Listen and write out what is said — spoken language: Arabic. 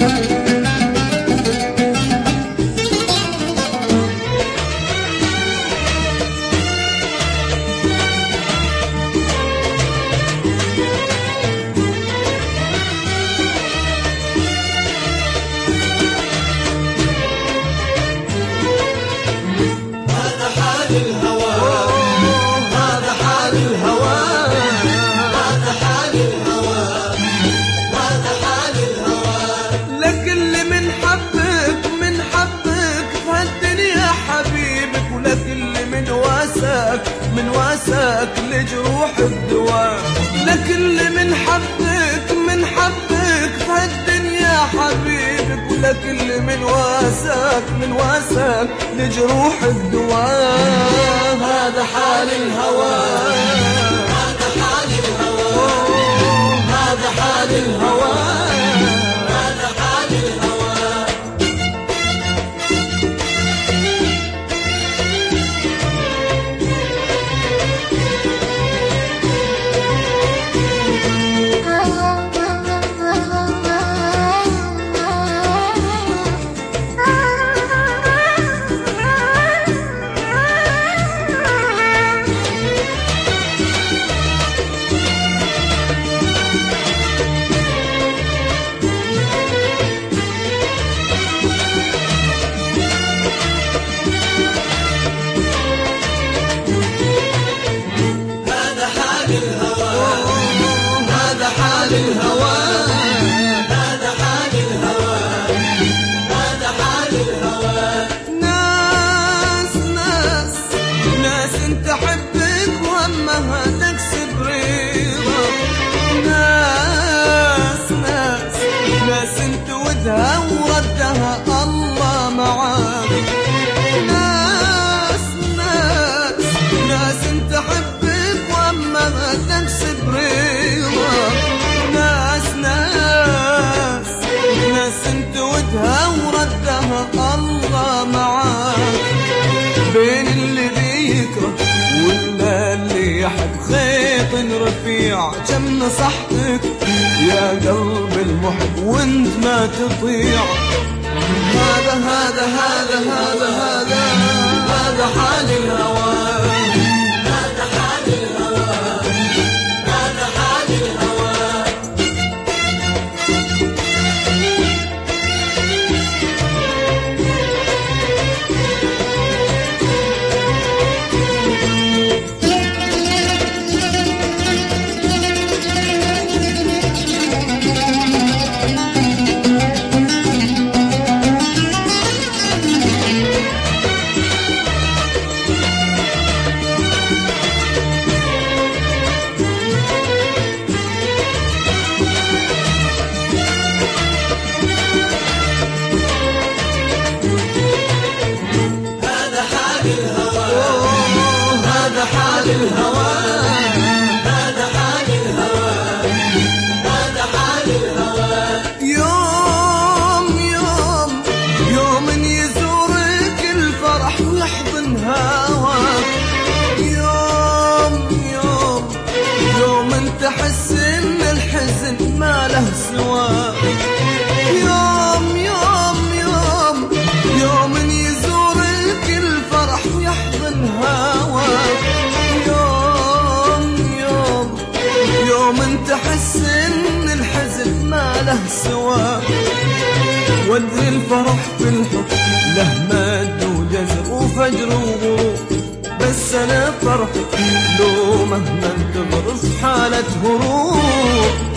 من واساك لجروح الدواء، لكل من حبك في هالدنيا حبيبك، ولكل من واساك لجروح الدواء. هذا حال الهوى، هذا حال الهوى، هذا حال الهوى، هذا حال الهوى. وردها الله معاك. ناس انت حبك واما ما تكسب رضاك. ناس انت ودها وردها الله معاك. بين اللي بيكره ولا اللي يحب خيط رفيع، كم نصحتك يا قلب المحب وانت ما تطيع. هذا هذا هذا هذا هذا هذا حال الهوى، هذا حال الهوى، هذا حال الهوى. هذا حال الهوى، هذا حال الهوى، هذا حال الهوى. يوم يزورك الفرح ويحضن هواك. يوم تحس ان الحزن ما له سواك. يوم يزورك الفرح ويحضن هواك. يوم تحس ان الحزن ما له سواك. وادري الفرح في الحب له مد وجزر وفجر وغروب، بس انا فرحي لو مهما تغرس حالة هروب.